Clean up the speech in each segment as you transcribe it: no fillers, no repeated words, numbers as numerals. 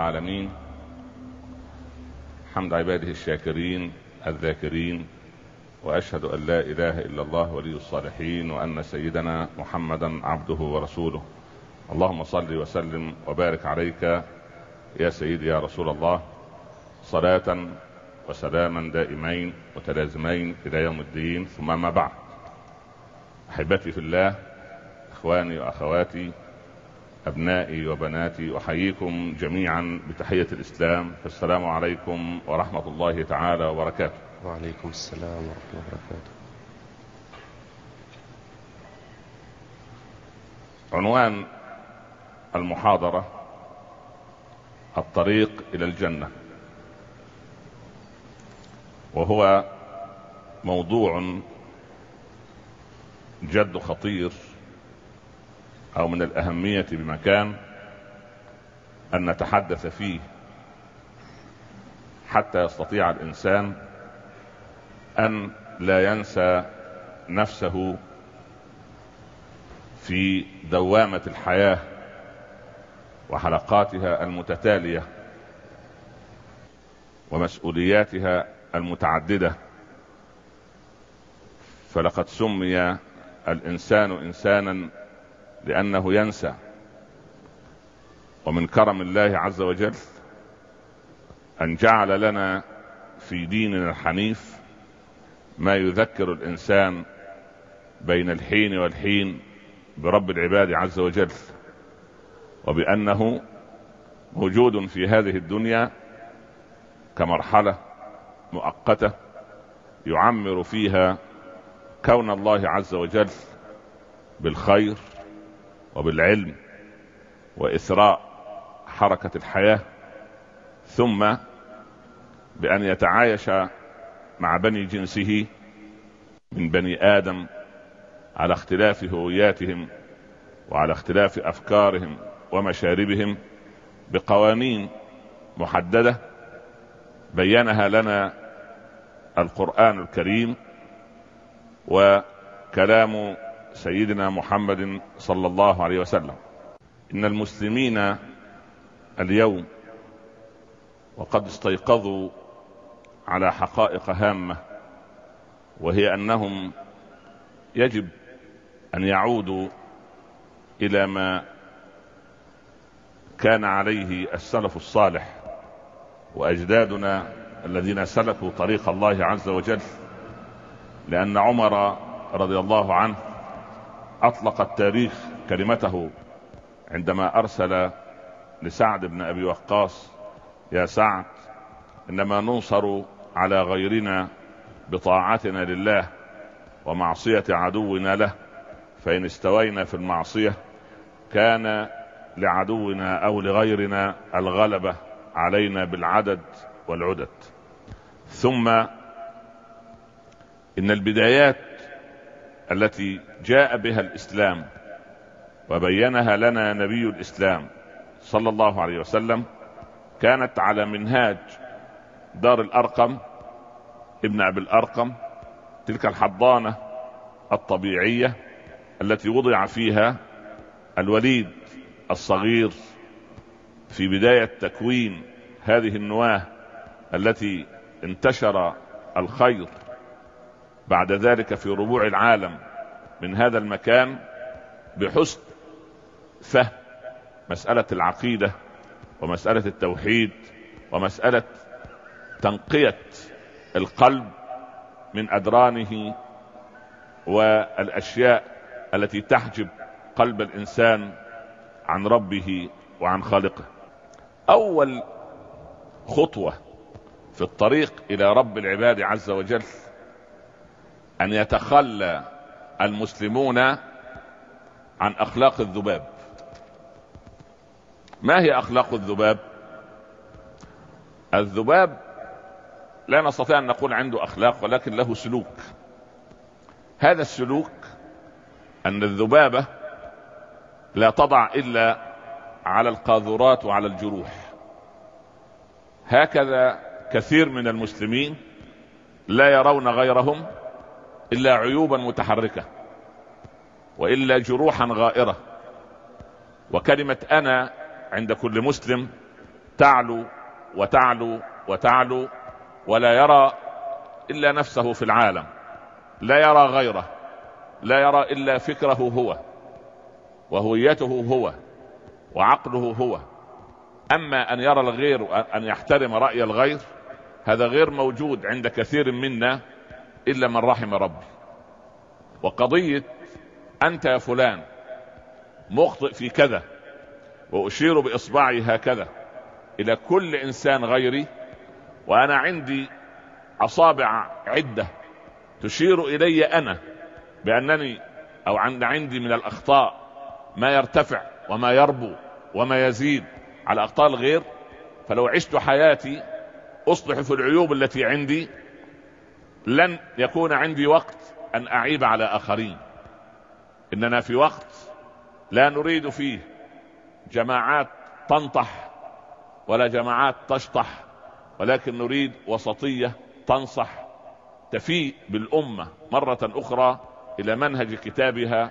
العالمين، حمد عباده الشاكرين الذاكرين، وأشهد أن لا إله إلا الله ولي الصالحين، وأن سيدنا محمدا عبده ورسوله. اللهم صل وسلم وبارك عليك يا سيدي يا رسول الله، صلاة وسلاما دائمين متلازمين إلى يوم الدين. ثم ما بعد، أحبتي في الله، إخواني وأخواتي، أبنائي وبناتي، أحييكم جميعا بتحية الإسلام، فالسلام عليكم ورحمة الله تعالى وبركاته. وعليكم السلام ورحمة الله وبركاته. عنوان المحاضرة: الطريق إلى الجنة، وهو موضوع جد خطير، أو من الأهمية بمكان أن نتحدث فيه حتى يستطيع الإنسان أن لا ينسى نفسه في دوامة الحياة وحلقاتها المتتالية ومسؤولياتها المتعددة. فلقد سمي الإنسان إنسانا لأنه ينسى، ومن كرم الله عز وجل أن جعل لنا في ديننا الحنيف ما يذكر الإنسان بين الحين والحين برب العباد عز وجل، وبأنه موجود في هذه الدنيا كمرحلة مؤقتة يعمر فيها كون الله عز وجل بالخير وبالعلم وإثراء حركة الحياة، ثم بأن يتعايش مع بني جنسه من بني آدم على اختلاف هوياتهم وعلى اختلاف أفكارهم ومشاربهم بقوانين محددة بينها لنا القرآن الكريم وكلام سيدنا محمد صلى الله عليه وسلم. إن المسلمين اليوم وقد استيقظوا على حقائق هامة، وهي أنهم يجب أن يعودوا إلى ما كان عليه السلف الصالح وأجدادنا الذين سلكوا طريق الله عز وجل، لأن عمر رضي الله عنه أطلق التاريخ كلمته عندما أرسل لسعد بن أبي وقاص: يا سعد، إنما ننصر على غيرنا بطاعتنا لله ومعصية عدونا له، فإن استوينا في المعصية كان لعدونا أو لغيرنا الغلبة علينا بالعدد والعدد. ثم إن البدايات التي جاء بها الإسلام وبينها لنا نبي الإسلام صلى الله عليه وسلم كانت على منهاج دار الأرقم ابن أبي الأرقم، تلك الحضانة الطبيعية التي وضع فيها الوليد الصغير في بداية تكوين هذه النواة التي انتشر الخير بعد ذلك في ربوع العالم من هذا المكان، بحسن فهم مسألة العقيدة ومسألة التوحيد ومسألة تنقية القلب من أدرانه والأشياء التي تحجب قلب الإنسان عن ربه وعن خالقه. أول خطوة في الطريق إلى رب العباد عز وجل أن يتخلى المسلمون عن أخلاق الذباب. ما هي أخلاق الذباب؟ الذباب لا نستطيع أن نقول عنده أخلاق، ولكن له سلوك. هذا السلوك أن الذبابة لا تضع إلا على القاذورات وعلى الجروح. هكذا كثير من المسلمين لا يرون غيرهم إلا عيوبا متحركة وإلا جروحا غائرة. وكلمة أنا عند كل مسلم تعلو وتعلو وتعلو، ولا يرى إلا نفسه في العالم، لا يرى غيره، لا يرى إلا فكره هو وهويته هو وعقله هو. أما أن يرى الغير وأن يحترم رأي الغير، هذا غير موجود عند كثير منا إلا من رحم ربي. وقضية أنت يا فلان مخطئ في كذا، وأشير بإصبعي هكذا إلى كل إنسان غيري، وأنا عندي أصابع عدة تشير إلي أنا بأنني أو عندي من الأخطاء ما يرتفع وما يربو وما يزيد على أخطاء الغير. فلو عشت حياتي أصلح في العيوب التي عندي، لن يكون عندي وقت أن أعيب على آخرين. إننا في وقت لا نريد فيه جماعات تنطح ولا جماعات تشطح، ولكن نريد وسطية تنصح تفيء بالأمة مرة أخرى إلى منهج كتابها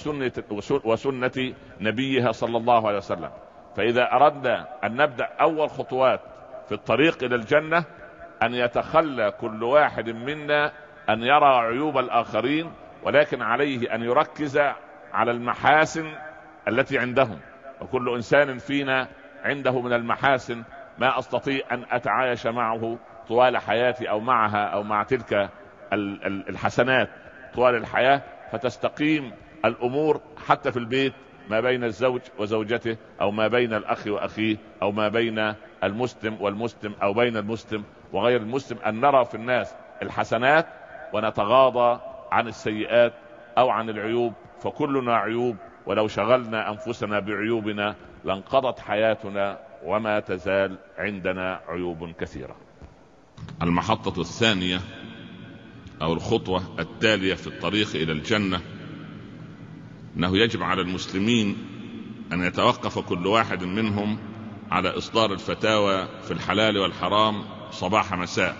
وسنة نبيها صلى الله عليه وسلم. فإذا أردنا أن نبدأ أول خطوات في الطريق إلى الجنة، أن يتخلى كل واحد منا أن يرى عيوب الآخرين، ولكن عليه أن يركز على المحاسن التي عندهم. وكل إنسان فينا عنده من المحاسن ما أستطيع أن أتعايش معه طوال حياتي أو معها أو مع تلك الحسنات طوال الحياة، فتستقيم الأمور حتى في البيت ما بين الزوج وزوجته، أو ما بين الأخ وأخيه، أو ما بين المسلم والمسلم، أو بين المسلم وغير المسلم، أن نرى في الناس الحسنات ونتغاضى عن السيئات أو عن العيوب. فكلنا عيوب، ولو شغلنا أنفسنا بعيوبنا لانقضت حياتنا، وما تزال عندنا عيوب كثيرة. المحطة الثانية أو الخطوة التالية في الطريق إلى الجنة، أنه يجب على المسلمين أن يتوقف كل واحد منهم على إصدار الفتاوى في الحلال والحرام صباح مساء.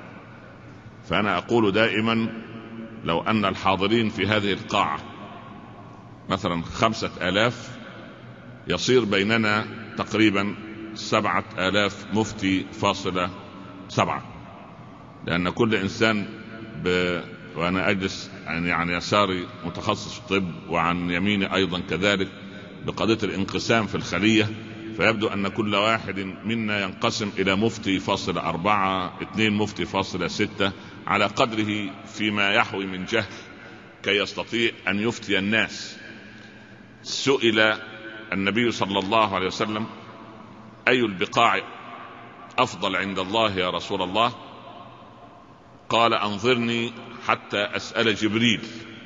فأنا أقول دائما، لو أن الحاضرين في هذه القاعة مثلا 5000، يصير بيننا تقريبا 7000 مفتي فاصلة 7، لأن كل إنسان وأنا أجلس عن يساري متخصص في الطب، وعن يميني أيضا كذلك بقضية الانقسام في الخلية، فيبدو أن كل واحد منا ينقسم إلى مفتي فاصلة 4، 2 مفتي فاصلة 6، على قدره فيما يحوي من جهل كي يستطيع أن يفتي الناس. سئل النبي صلى الله عليه وسلم: أي البقاع أفضل عند الله يا رسول الله؟ قال: أنظرني حتى أسأل جبريل.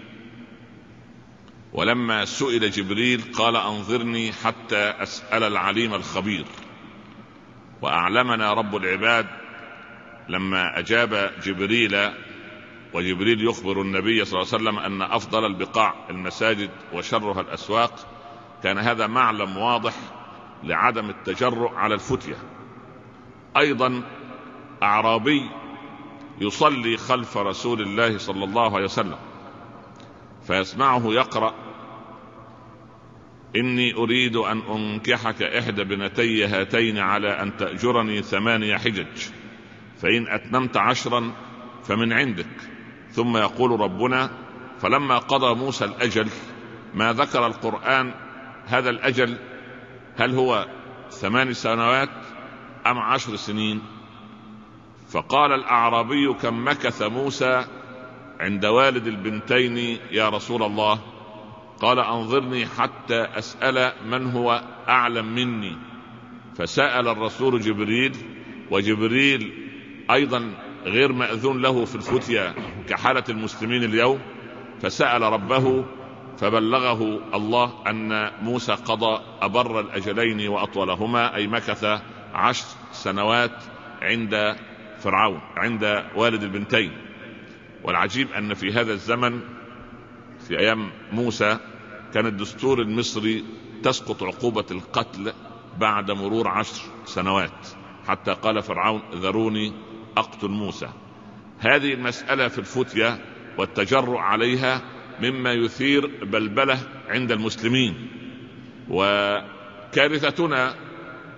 ولما سئل جبريل قال: أنظرني حتى أسأل العليم الخبير. وأعلمنا رب العباد لما أجاب جبريل، وجبريل يخبر النبي صلى الله عليه وسلم أن أفضل البقاع المساجد وشرها الأسواق، كان هذا معلم واضح لعدم التجرؤ على الفتية. أيضا أعرابي يصلي خلف رسول الله صلى الله عليه وسلم، فيسمعه يقرأ: إني أريد أن أنكحك إحدى بنتي هاتين على أن تأجرني 8 حجج، فإن أتممت 10 فمن عندك. ثم يقول ربنا: فلما قضى موسى الأجل، ما ذكر القرآن هذا الأجل، هل هو 8 سنوات أم 10 سنين؟ فقال الأعرابي: كم مكث موسى عند والد البنتين يا رسول الله؟ قال: أنظرني حتى أسأل من هو أعلم مني. فسأل الرسول جبريل، وجبريل أيضا غير مأذون له في الفتية كحالة المسلمين اليوم، فسأل ربه فبلغه الله أن موسى قضى أبر الأجلين وأطولهما، أي مكث 10 سنوات عند فرعون، عند والد البنتين. والعجيب أن في هذا الزمن في أيام موسى كان الدستور المصري تسقط عقوبة القتل بعد مرور 10 سنوات، حتى قال فرعون: ذروني أقتل موسى. هذه المسألة في الفتية والتجرؤ عليها مما يثير بلبلة عند المسلمين. وكارثتنا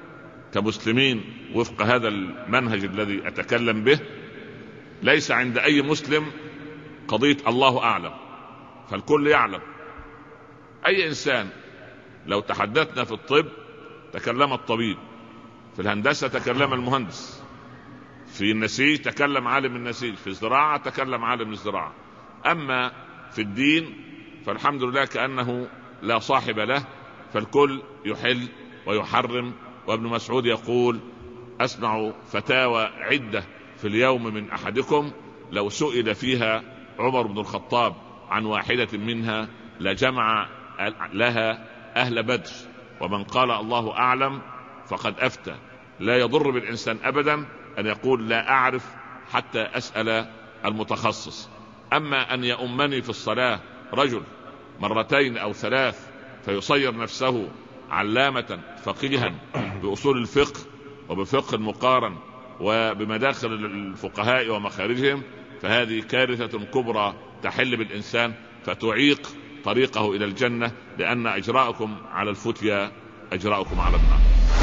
كمسلمين وفق هذا المنهج الذي أتكلم به، ليس عند أي مسلم قضية الله أعلم، فالكل يعلم. أي إنسان لو تحدثنا في الطب تكلم الطبيب، في الهندسة تكلم المهندس، في النسيج تكلم عالم النسيج، في الزراعة تكلم عالم الزراعة. أما في الدين فالحمد لله كأنه لا صاحب له، فالكل يحل ويحرم. وابن مسعود يقول: أسمع فتاوى عدة في اليوم من أحدكم لو سئل فيها عمر بن الخطاب عن واحدة منها لجمع لها أهل بدر، ومن قال الله أعلم فقد أفتى. لا يضر بالإنسان أبدا أن يقول لا أعرف حتى أسأل المتخصص. أما أن يؤمني في الصلاة رجل مرتين أو ثلاث فيصير نفسه علامة فقيها بأصول الفقه وبفقه المقارن وبمداخل الفقهاء ومخارجهم، فهذه كارثة كبرى تحل بالإنسان فتعيق طريقه إلى الجنة، لأن أجراءكم على الفتيا أجراءكم على النار.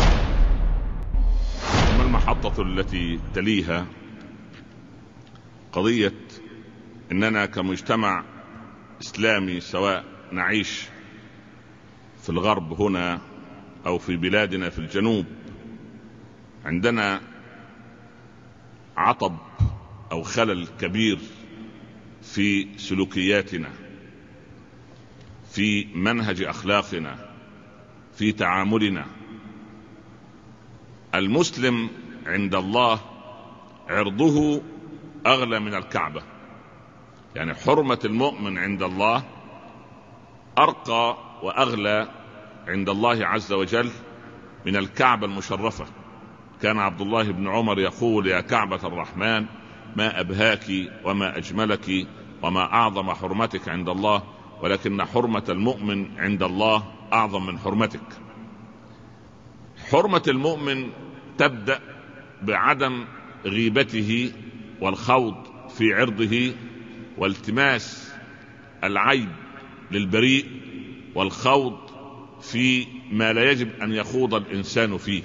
ثم المحطة التي تليها قضية إننا كمجتمع إسلامي، سواء نعيش في الغرب هنا أو في بلادنا في الجنوب، عندنا عطب أو خلل كبير في سلوكياتنا، في منهج أخلاقنا، في تعاملنا. المسلم عند الله عرضه أغلى من الكعبة، يعني حرمة المؤمن عند الله أرقى وأغلى عند الله عز وجل من الكعبة المشرفة. كان عبد الله بن عمر يقول: يا كعبة الرحمن ما أبهاك وما أجملك وما أعظم حرمتك عند الله، ولكن حرمة المؤمن عند الله أعظم من حرمتك. حرمة المؤمن تبدأ بعدم غيبته والخوض في عرضه والتماس العيب للبريء والخوض في ما لا يجب أن يخوض الإنسان فيه.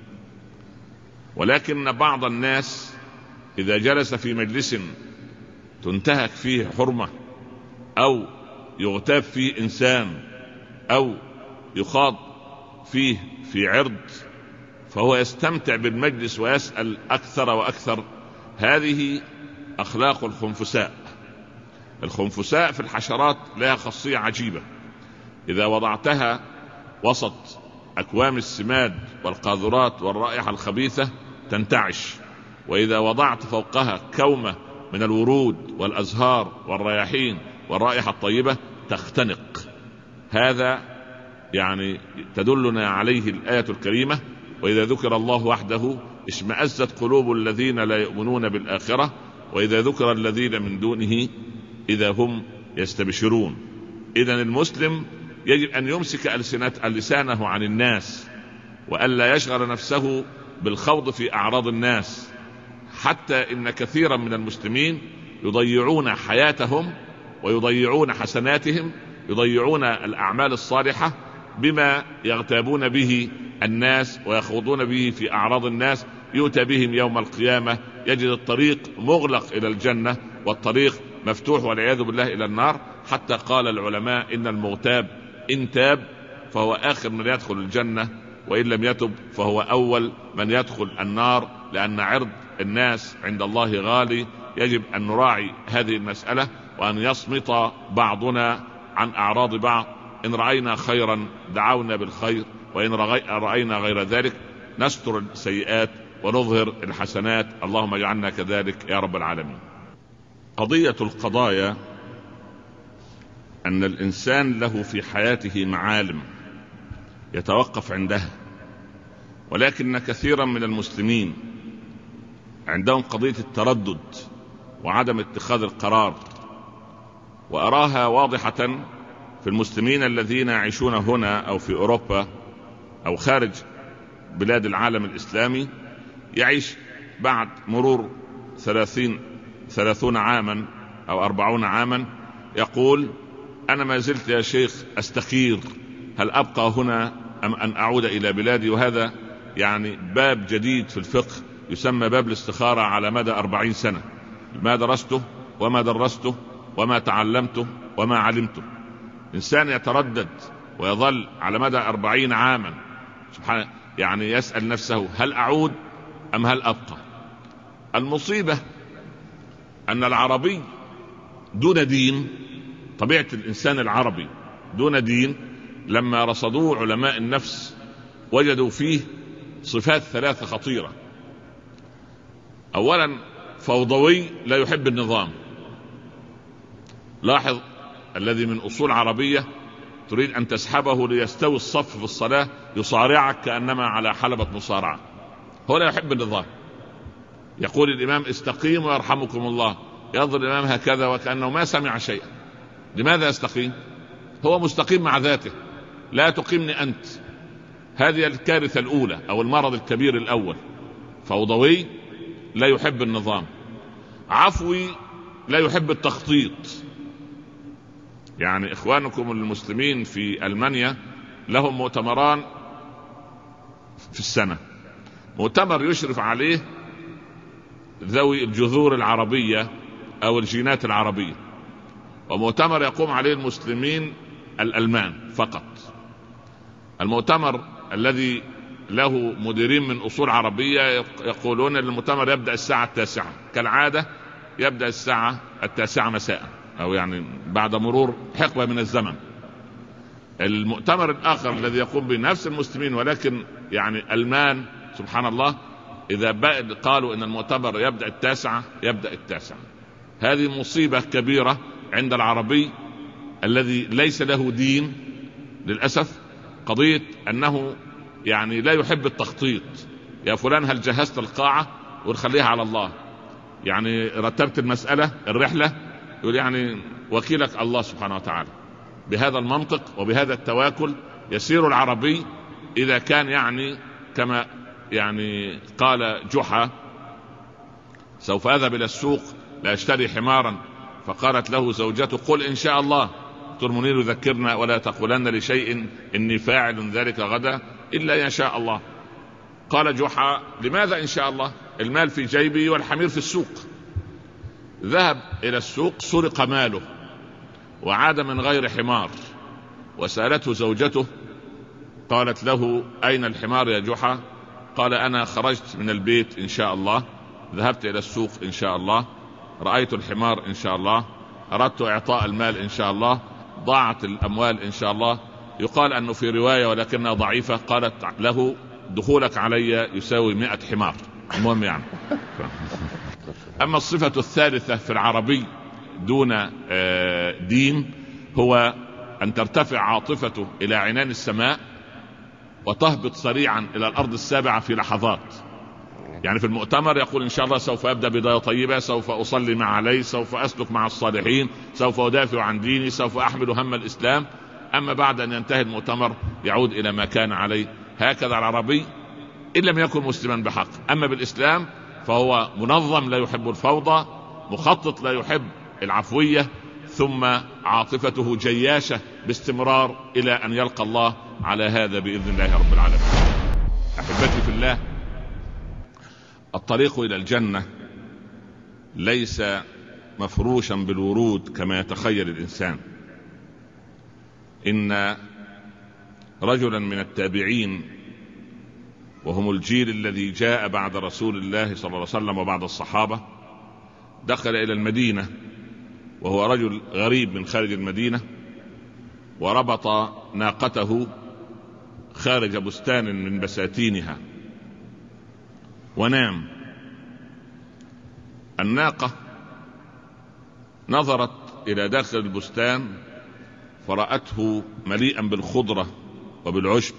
ولكن بعض الناس إذا جلس في مجلس تنتهك فيه حرمة أو يغتاب فيه إنسان أو يخاض فيه في عرض، فهو يستمتع بالمجلس ويسأل أكثر وأكثر. هذه أخلاق الخنفساء. الخنفساء في الحشرات لها خاصية عجيبة: إذا وضعتها وسط أكوام السماد والقاذورات والرائحة الخبيثة تنتعش، وإذا وضعت فوقها كومة من الورود والأزهار والرياحين والرائحة الطيبة تختنق. هذا يعني تدلنا عليه الآية الكريمة: وإذا ذكر الله وحده اشمأزت قلوب الذين لا يؤمنون بالآخرة وإذا ذكر الذين من دونه إذا هم يستبشرون. إذن المسلم يجب أن يمسك لسانه عن الناس، وألا يشغل نفسه بالخوض في أعراض الناس، حتى إن كثيرا من المسلمين يضيعون حياتهم ويضيعون حسناتهم، يضيعون الأعمال الصالحة بما يغتابون به الناس ويخوضون به في أعراض الناس. يؤتى بهم يوم القيامة يجد الطريق مغلق إلى الجنة والطريق مفتوح والعياذ بالله إلى النار. حتى قال العلماء إن المغتاب إن تاب فهو آخر من يدخل الجنة، وإن لم يتب فهو أول من يدخل النار، لأن عرض الناس عند الله غالي. يجب أن نراعي هذه المسألة وأن يصمت بعضنا عن أعراض بعض. إن رأينا خيرا دعونا بالخير، وإن رأينا غير ذلك نستر السيئات ونظهر الحسنات. اللهم اجعلنا كذلك يا رب العالمين. قضية القضايا أن الإنسان له في حياته معالم يتوقف عندها، ولكن كثيرا من المسلمين عندهم قضية التردد وعدم اتخاذ القرار، وأراها واضحة في المسلمين الذين يعيشون هنا أو في أوروبا أو خارج بلاد العالم الإسلامي. يعيش بعد مرور 30 عاما أو 40 عاما يقول: أنا ما زلت يا شيخ أستخير هل أبقى هنا أم أن أعود إلى بلادي. وهذا يعني باب جديد في الفقه يسمى باب الاستخارة على مدى 40 سنة، ما درسته وما درسته وما تعلمته وما علمته. إنسان يتردد ويظل على مدى 40 عاما سبحانه، يعني يسأل نفسه هل أعود أم هل أبقى؟ المصيبة أن العربي دون دين، طبيعة الإنسان العربي دون دين، لما رصدوه علماء النفس وجدوا فيه صفات 3 خطيرة. أولا فوضوي لا يحب النظام. لاحظ الذي من أصول عربية تريد أن تسحبه ليستوي الصف في الصلاة يصارعك كأنما على حلبة مصارعة، هو لا يحب النظام. يقول الإمام استقيموا يرحمكم الله، ينظر الإمام هكذا وكأنه ما سمع شيئا. لماذا يستقيم؟ هو مستقيم مع ذاته، لا تقيمني أنت. هذه الكارثة الأولى أو المرض الكبير الأول. فوضوي لا يحب النظام، عفوي لا يحب التخطيط. يعني إخوانكم المسلمين في ألمانيا لهم مؤتمران في السنة، مؤتمر يشرف عليه ذوي الجذور العربية أو الجينات العربية، ومؤتمر يقوم عليه المسلمين الألمان فقط. المؤتمر الذي له مديرين من أصول عربية يقولون أن المؤتمر يبدأ الساعة 9 كالعادة، يبدأ الساعة 9 مساء أو يعني بعد مرور حقبة من الزمن. المؤتمر الآخر الذي يقوم بنفس المسلمين ولكن يعني ألمان سبحان الله، إذا قالوا أن المؤتمر يبدأ 9 يبدأ 9. هذه مصيبة كبيرة عند العربي الذي ليس له دين للأسف. قضية أنه يعني لا يحب التخطيط. يا فلان هل جهزت القاعة؟ ونخليها على الله. يعني رتبت المسألة الرحلة؟ يقول يعني وكيلك الله سبحانه وتعالى. بهذا المنطق وبهذا التواكل يسير العربي إذا كان يعني كما يعني قال جحا سوف أذهب إلى السوق لأشتري حمارا، فقالت له زوجته قل إن شاء الله. دكتور منير يذكرنا ولا تقولن لشيء إني فاعل ذلك غدا إلا إن شاء الله. قال جحا لماذا إن شاء الله؟ المال في جيبي والحمير في السوق. ذهب إلى السوق سرق ماله وعاد من غير حمار، وسألته زوجته قالت له أين الحمار يا جحا؟ قال أنا خرجت من البيت إن شاء الله، ذهبت إلى السوق إن شاء الله، رأيت الحمار إن شاء الله، أردت إعطاء المال إن شاء الله، ضاعت الأموال إن شاء الله. يقال أنه في رواية ولكنها ضعيفة قالت له دخولك علي يساوي 100 حمار. المهم يعني. أما الصفة الثالثة في العربي دون دين هو أن ترتفع عاطفته إلى عنان السماء وتهبط سريعا إلى الأرض السابعة في لحظات. يعني في المؤتمر يقول إن شاء الله سوف أبدأ بداية طيبة، سوف أصلي مع علي، سوف أسلك مع الصالحين، سوف أدافع عن ديني، سوف أحمل هم الإسلام. أما بعد أن ينتهي المؤتمر يعود إلى ما كان عليه. هكذا العربي إن لم يكن مسلما بحق. أما بالإسلام فهو منظم لا يحب الفوضى، مخطط لا يحب العفوية، ثم عاطفته جياشة باستمرار إلى أن يلقى الله على هذا بإذن الله رب العالمين. أحبتي في الله، الطريق إلى الجنة ليس مفروشا بالورود كما يتخيل الإنسان. إن رجلا من التابعين وهم الجيل الذي جاء بعد رسول الله صلى الله عليه وسلم وبعد الصحابة دخل إلى المدينة وهو رجل غريب من خارج المدينة، وربط ناقته خارج بستان من بساتينها ونام. الناقة نظرت إلى داخل البستان فرأته مليئا بالخضرة وبالعشب،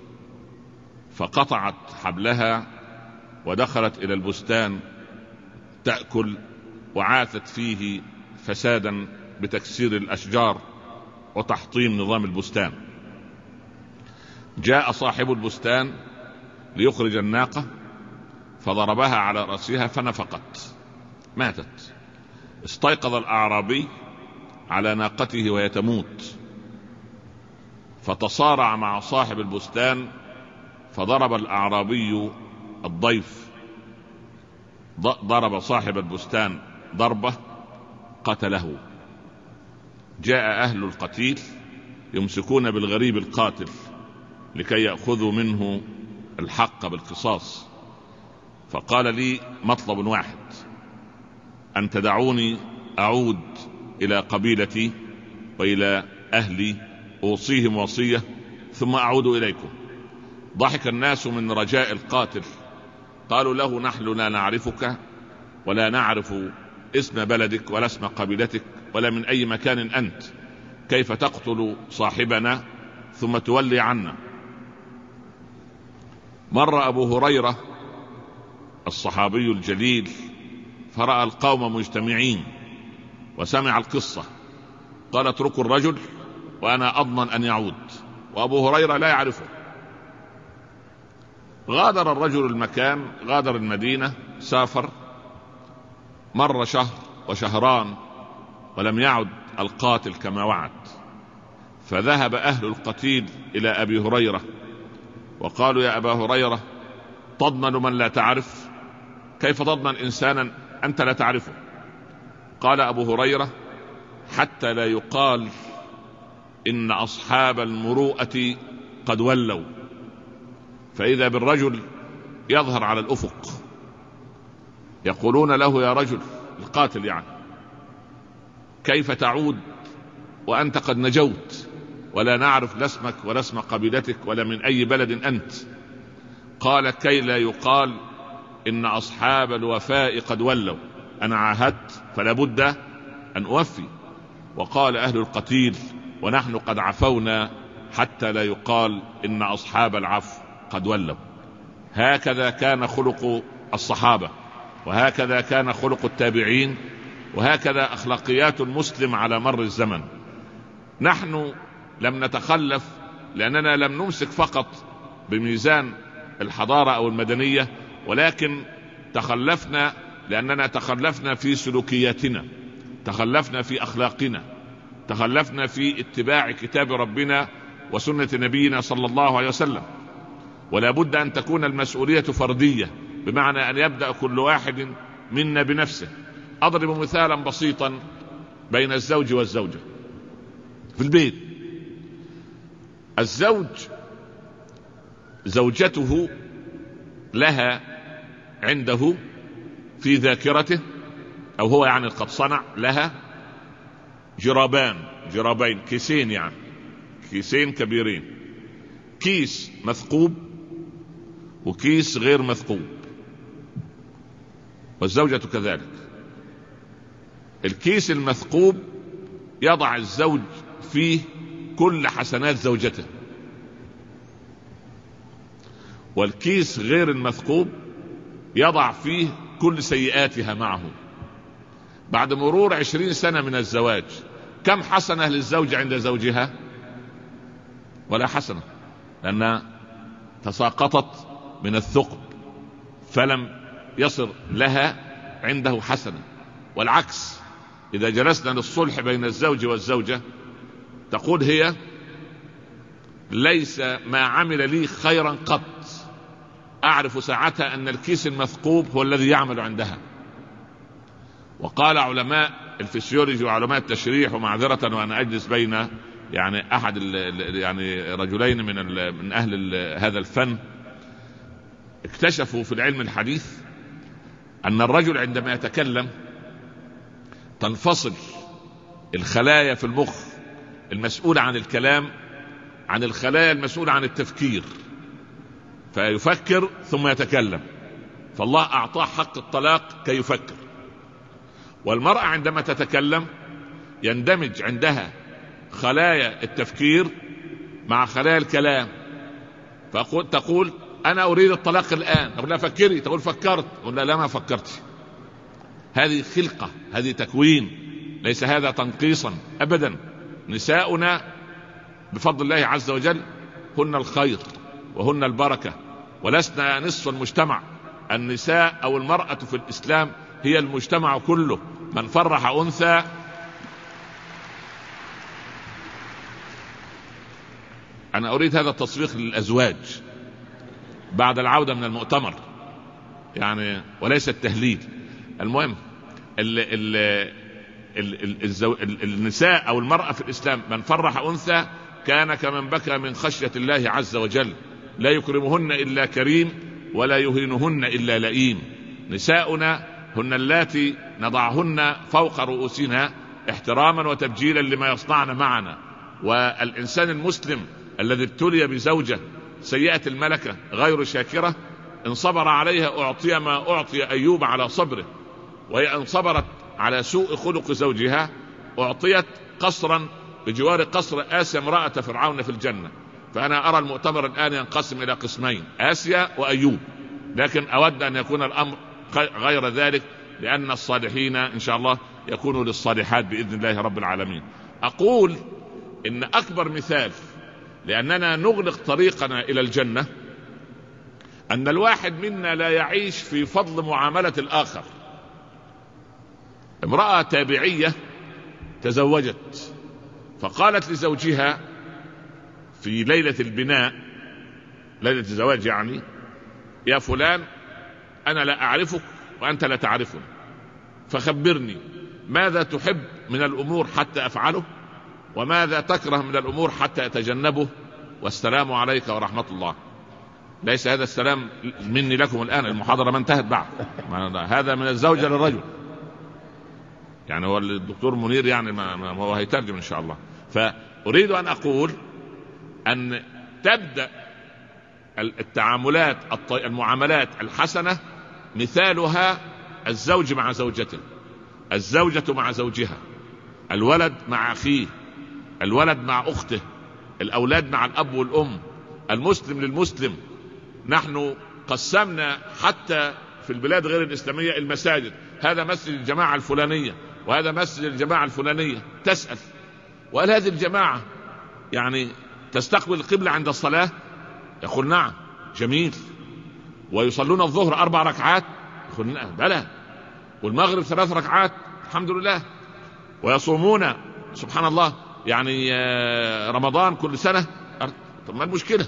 فقطعت حبلها ودخلت إلى البستان تأكل، وعاثت فيه فسادا بتكسير الأشجار وتحطيم نظام البستان. جاء صاحب البستان ليخرج الناقة فضربها على رأسها فنفقت، ماتت. استيقظ الأعرابي على ناقته وهي تموت، فتصارع مع صاحب البستان فضرب الأعرابي الضيف، ضرب صاحب البستان ضربة قتله. جاء أهل القتيل يمسكون بالغريب القاتل لكي يأخذوا منه الحق بالقصاص، فقال لي مطلب واحد: أن تدعوني أعود إلى قبيلتي وإلى أهلي أوصيهم وصية ثم أعود إليكم. ضحك الناس من رجاء القاتل، قالوا له: نحن لا نعرفك ولا نعرف اسم بلدك ولا اسم قبيلتك ولا من أي مكان أنت، كيف تقتل صاحبنا ثم تولي عنا؟ مر أبو هريرة الصحابي الجليل فرأى القوم مجتمعين وسمع القصة، قال: اتركوا الرجل وأنا أضمن أن يعود. وأبو هريرة لا يعرفه. غادر الرجل المكان، غادر المدينة، سافر. مر شهر وشهران ولم يعد القاتل كما وعد، فذهب أهل القتيل إلى أبي هريرة وقالوا: يا أبا هريرة، تضمن من لا تعرف؟ كيف تضمن إنسانا أنت لا تعرفه؟ قال أبو هريرة: حتى لا يقال إن أصحاب المروءة قد ولوا. فإذا بالرجل يظهر على الأفق يقولون له: يا رجل، القاتل يعني، كيف تعود وأنت قد نجوت ولا نعرف لا اسمك ولا اسم قبيلتك ولا من أي بلد أنت؟ قال: كي لا يقال إن أصحاب الوفاء قد ولوا. أنا عاهدت فلا بد أن أوفي. وقال أهل القتيل: ونحن قد عفونا حتى لا يقال إن أصحاب العفو قد ولوا. هكذا كان خلق الصحابة، وهكذا كان خلق التابعين، وهكذا أخلاقيات المسلم على مر الزمن. نحن لم نتخلف لأننا لم نمسك فقط بميزان الحضارة أو المدنية، ولكن تخلفنا لأننا تخلفنا في سلوكياتنا، تخلفنا في أخلاقنا، تخلفنا في اتباع كتاب ربنا وسنة نبينا صلى الله عليه وسلم. ولا بد أن تكون المسؤولية فردية، بمعنى أن يبدأ كل واحد منا بنفسه. أضرب مثالا بسيطا بين الزوج والزوجة في البيت. الزوج زوجته لها عنده في ذاكرته، أو هو يعني قد صنع لها جرابين، كيسين، يعني كيسين كبيرين، كيس مثقوب وكيس غير مثقوب، والزوجة كذلك. الكيس المثقوب يضع الزوج فيه كل حسنات زوجته، والكيس غير المثقوب يضع فيه كل سيئاتها معه. بعد مرور 20 سنة من الزواج، كم حسنة للزوجة عند زوجها؟ ولا حسنة، لأنها تساقطت من الثقب فلم يصل لها عنده حسنة. والعكس، إذا جلسنا للصلح بين الزوج والزوجة تقول هي: ليس ما عمل لي خيرا قط. أعرف ساعتها أن الكيس المثقوب هو الذي يعمل عندها. وقال علماء الفسيولوجي وعلماء التشريح، ومعذرة وأنا أجلس بين يعني أحد يعني رجلين من أهل هذا الفن، اكتشفوا في العلم الحديث أن الرجل عندما يتكلم تنفصل الخلايا في المخ المسؤولة عن الكلام عن الخلايا المسؤولة عن التفكير، فيفكر ثم يتكلم. فالله أعطاه حق الطلاق كي يفكر. والمرأة عندما تتكلم يندمج عندها خلايا التفكير مع خلايا الكلام، فتقول: أنا أريد الطلاق الآن. أقول لها: فكري. تقول: فكرت. أقول لها: لا، ما فكرت. هذه خلقة، هذه تكوين، ليس هذا تنقيصا أبدا. نساؤنا بفضل الله عز وجل هن الخير وهن البركة، ولسنا نصف المجتمع. النساء أو المرأة في الإسلام هي المجتمع كله. من فرح أنثى أنا أريد هذا التصريح للأزواج. بعد العودة من المؤتمر يعني، وليس التهليل. المهم النساء أو المرأة في الإسلام من فرح أنثى كان كمن بكى من خشية الله عز وجل، لا يكرمهن إلا كريم ولا يهينهن إلا لئيم. نساؤنا هن اللاتي نضعهن فوق رؤوسنا احتراما وتبجيلا لما يصنعن معنا. والإنسان المسلم الذي ابتلي بزوجة سيئة الملكة غير شاكرة إن صبر عليها أعطي ما أعطي أيوب على صبره، وإن صبرت على سوء خلق زوجها أعطيت قصرا بجوار قصر آسيا امرأة فرعون في الجنة. فأنا أرى المؤتمر الآن ينقسم إلى قسمين، آسيا وأيوب، لكن أود أن يكون الأمر غير ذلك، لأن الصالحين إن شاء الله يكونوا للصالحات بإذن الله رب العالمين. أقول إن أكبر مثال لأننا نغلق طريقنا إلى الجنة أن الواحد منا لا يعيش في فضل معاملة الآخر. امرأة تابعية تزوجت فقالت لزوجها في ليلة البناء، ليلة الزواج يعني: يا فلان أنا لا أعرفك وأنت لا تعرفني، فخبرني ماذا تحب من الأمور حتى أفعله، وماذا تكره من الأمور حتى أتجنبه، والسلام عليك ورحمة الله. ليس هذا السلام مني لكم الآن، المحاضرة ما انتهت بعد، هذا من الزوجة للرجل يعني. هو الدكتور منير يعني ما هو هيترجم إن شاء الله. فأريد أن أقول أن تبدأ التعاملات المعاملات الحسنة مثالها الزوج مع زوجته، الزوجة مع زوجها، الولد مع أخيه، الولد مع أخته، الأولاد مع الأب والأم، المسلم للمسلم. نحن قسمنا حتى في البلاد غير الإسلامية المساجد، هذا مسجد الجماعة الفلانية وهذا مسجد الجماعة الفلانية. تسأل: وهل هذه الجماعة يعني تستقبل القبلة عند الصلاة؟ يقول: نعم. جميل. ويصلون الظهر 4 ركعات؟ يقول: نعم. بلى. والمغرب 3 ركعات؟ الحمد لله. ويصومون سبحان الله يعني رمضان كل سنة. طب ما المشكلة؟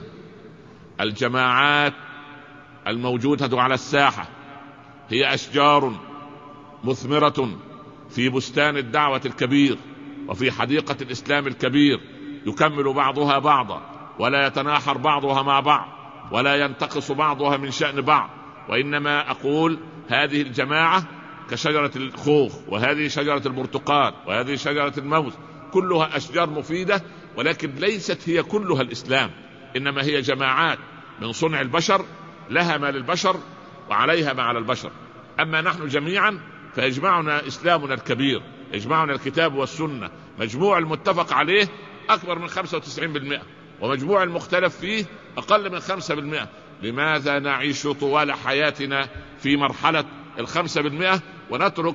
الجماعات الموجودة على الساحة هي أشجار مثمرة في بستان الدعوة الكبير وفي حديقة الإسلام الكبير، يكمل بعضها بعضا ولا يتناحر بعضها مع بعض ولا ينتقص بعضها من شأن بعض. وإنما أقول هذه الجماعة كشجرة الخوخ، وهذه شجرة البرتقال، وهذه شجرة الموز، كلها أشجار مفيدة، ولكن ليست هي كلها الإسلام، إنما هي جماعات من صنع البشر، لها ما للبشر وعليها ما على البشر. أما نحن جميعا فيجمعنا إسلامنا الكبير، يجمعنا الكتاب والسنة، مجموع المتفق عليه أكبر من 95%، ومجموع المختلف فيه أقل من 5%. لماذا نعيش طوال حياتنا في مرحلة 5% ونترك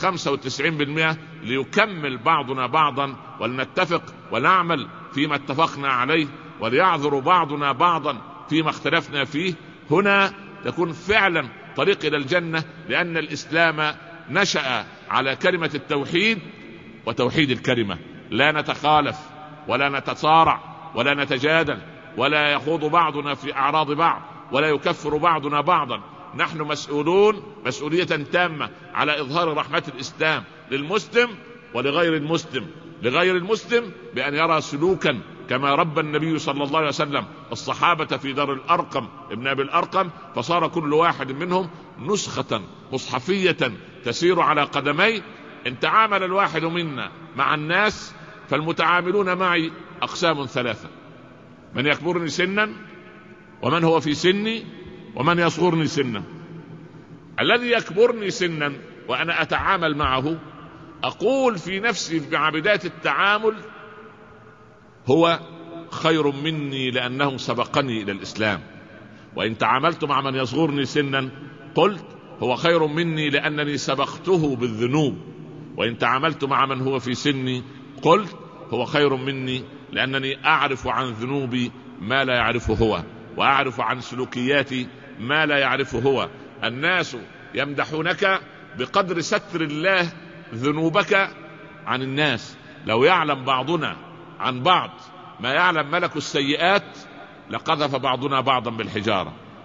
95% ليكمل بعضنا بعضا، ولنتفق ونعمل فيما اتفقنا عليه، وليعذر بعضنا بعضا فيما اختلفنا فيه؟ هنا تكون فعلا طريق إلى الجنة، لأن الإسلام نشأ على كلمة التوحيد وتوحيد الكلمة. لا نتخالف ولا نتصارع ولا نتجادل ولا يخوض بعضنا في أعراض بعض ولا يكفر بعضنا بعضا. نحن مسؤولون مسؤولية تامة على إظهار رحمة الإسلام للمسلم ولغير المسلم. لغير المسلم بأن يرى سلوكا كما ربى النبي صلى الله عليه وسلم الصحابة في دار الأرقم ابن أبي الأرقم، فصار كل واحد منهم نسخة مصحفية تسير على قدمي. إن تعامل الواحد منا مع الناس فالمتعاملون معي أقسام 3: من يكبرني سنا، ومن هو في سني، ومن يصغرني سنا. الذي يكبرني سنا وأنا أتعامل معه أقول في نفسي مع بداية التعامل: هو خير مني لأنه سبقني إلى الإسلام. وإن تعاملت مع من يصغرني سنا قلت: هو خير مني لأنني سبقته بالذنوب. وإن تعاملت مع من هو في سني قلت: هو خير مني لأنني أعرف عن ذنوبي ما لا يعرفه هو، وأعرف عن سلوكياتي ما لا يعرفه هو. الناس يمدحونك بقدر ستر الله ذنوبك عن الناس. لو يعلم بعضنا عن بعض ما يعلم ملك السيئات لقذف بعضنا بعضا بالحجارة.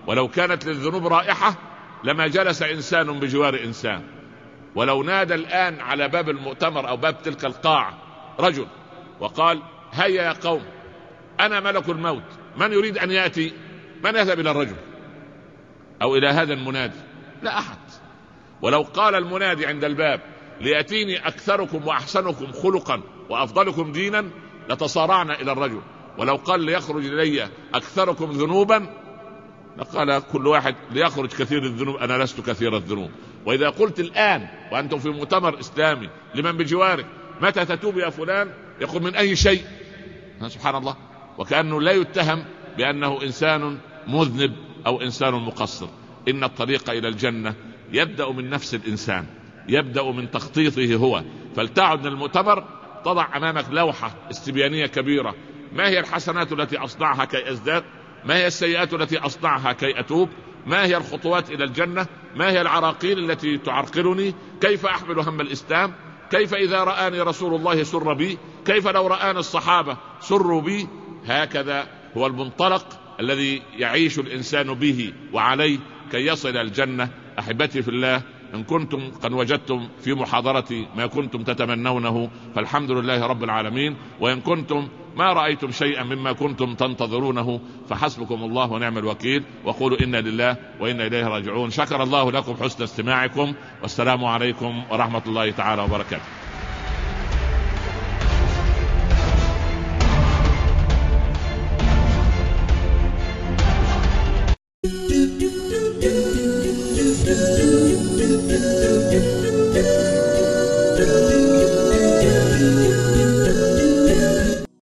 ولو كانت للذنوب رائحة لما جلس إنسان بجوار إنسان. ولو نادى الآن على باب المؤتمر أو باب تلك القاعة رجل وقال هيا يا قوم أنا ملك الموت، من يريد أن يأتي؟ من يذهب إلى الرجل أو إلى هذا المنادي؟ لا أحد. ولو قال المنادي عند الباب ليأتيني أكثركم وأحسنكم خلقا وأفضلكم دينا لتصارعنا إلى الرجل. ولو قال ليخرج إلي أكثركم ذنوبا لقال كل واحد ليخرج كثير الذنوب أنا لست كثير الذنوب. وإذا قلت الآن وأنتم في مؤتمر إسلامي لمن بجوارك متى تتوب يا فلان، يقول من أي شيء. سبحان الله، وكأنه لا يتهم بأنه إنسان مذنب أو إنسان مقصر. إن الطريق إلى الجنة يبدأ من نفس الإنسان، يبدأ من تخطيطه هو. فلتعد من المؤتمر تضع أمامك لوحة استبيانية كبيرة، ما هي الحسنات التي أصنعها كي أزداد، ما هي السيئات التي أصنعها كي أتوب، ما هي الخطوات إلى الجنة، ما هي العراقيل التي تعرقلني، كيف أحمل هم الإسلام، كيف إذا رآني رسول الله سر بي، كيف لو رآني الصحابة سروا بي. هكذا هو المنطلق الذي يعيش الإنسان به وعليه كي يصل الجنة. أحبتي في الله، إن كنتم قد وجدتم في محاضرتي ما كنتم تتمنونه فالحمد لله رب العالمين، وإن كنتم ما رأيتم شيئا مما كنتم تنتظرونه فحسبكم الله ونعم الوكيل، وقولوا إنا لله وإنا إليه راجعون. شكر الله لكم حسن استماعكم، والسلام عليكم ورحمة الله تعالى وبركاته.